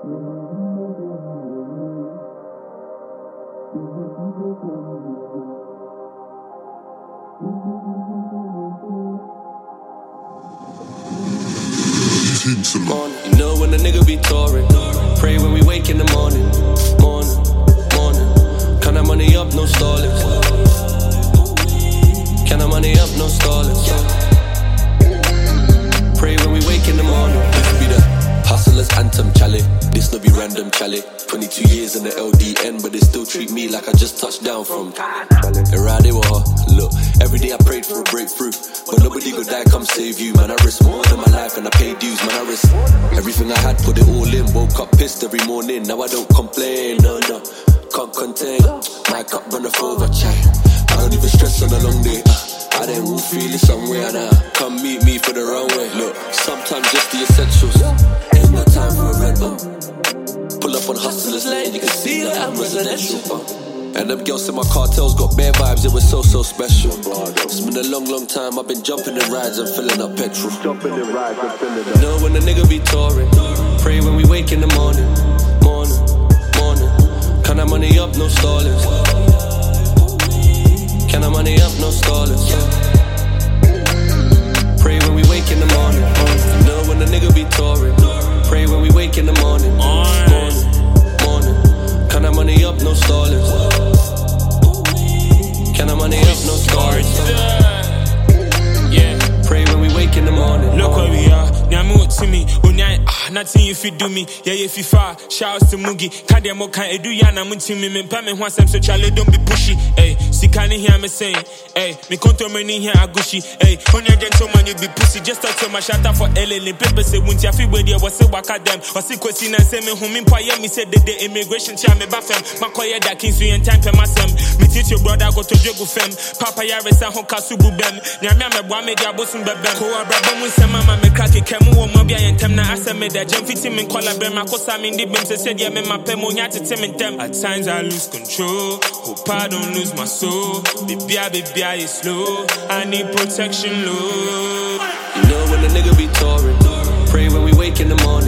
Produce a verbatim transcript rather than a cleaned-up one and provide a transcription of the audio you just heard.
Morning. You know when a nigga be touring, pray when we wake in the morning, morning, morning. Count that money up, no stalling. Count that money up, no stalling. Pray when we wake in the morning. This be the hustler's anthem, Charlie. This no be random, Charlie. twenty-two years in the L D N, but they still treat me like I just touched down from and ride it with her. Look, every day I prayed for a breakthrough, but nobody could die, come save you. Man, I risk more than my life and I pay dues. Man, I risk everything I had, put it all in. Woke up pissed every morning, now I don't complain. No, no, can't contain. My cup run off over, chat. I don't even stress on a long day. uh, I then will feel it somewhere now. Come meet me for the runway. Look, sometimes just the essentials. Ain't no time for a red bone. Pull up on Hustlers Lane, you can see that I'm residential. And them girls in my cartels got bare vibes, it was so, so special. It's been a long, long time, I've been jumping in rides and filling up petrol. Jumping in rides and filling up. Know when a nigga be touring, pray when we wake in the morning, morning, morning. Count that money up, no stalling. Count that money up, no stalling. Pray when we wake in the morning, morning. Know when a nigga be touring, pray when we wake in the morning, morning, morning. Count that money up, no stalling. Count that money up, no stalling. Yeah. Pray when we wake in the morning. Look where we are. Nyamu to me. Unyai ah nothing if you do me. Yeah if you far. Shouts to Mugi. Kade mo kan edu ya na munti me me pa me ho asem so chale don't be pushy. Hey, sika ni hear me saying. Hey, me konto me ni here agushi. Hey, onya gentleman you be pussy. Just talk to my shatter for L L. People say wunti afi we there was say waka them. Was see kwesi na say me hu me pa ye me say the the immigration cha me ba fam. Makoye da kinsu yen time pe masem. Me teach your brother go to jogu fam. Papa ya resa ho kasubu bem. Nyame me bua me dia bosun bebem. Ko abrabo mu se mama me crack kemu wo mo bia yentem na asem me da jam fiti me kola bem akosa me ndi bem se said ya me mapem onya tete me ntem. At times I lose control. Hope I don't lose my soul. Baby I baby I is slow. I need protection, Lord. You know when a nigga be touring, pray when we wake in the morning.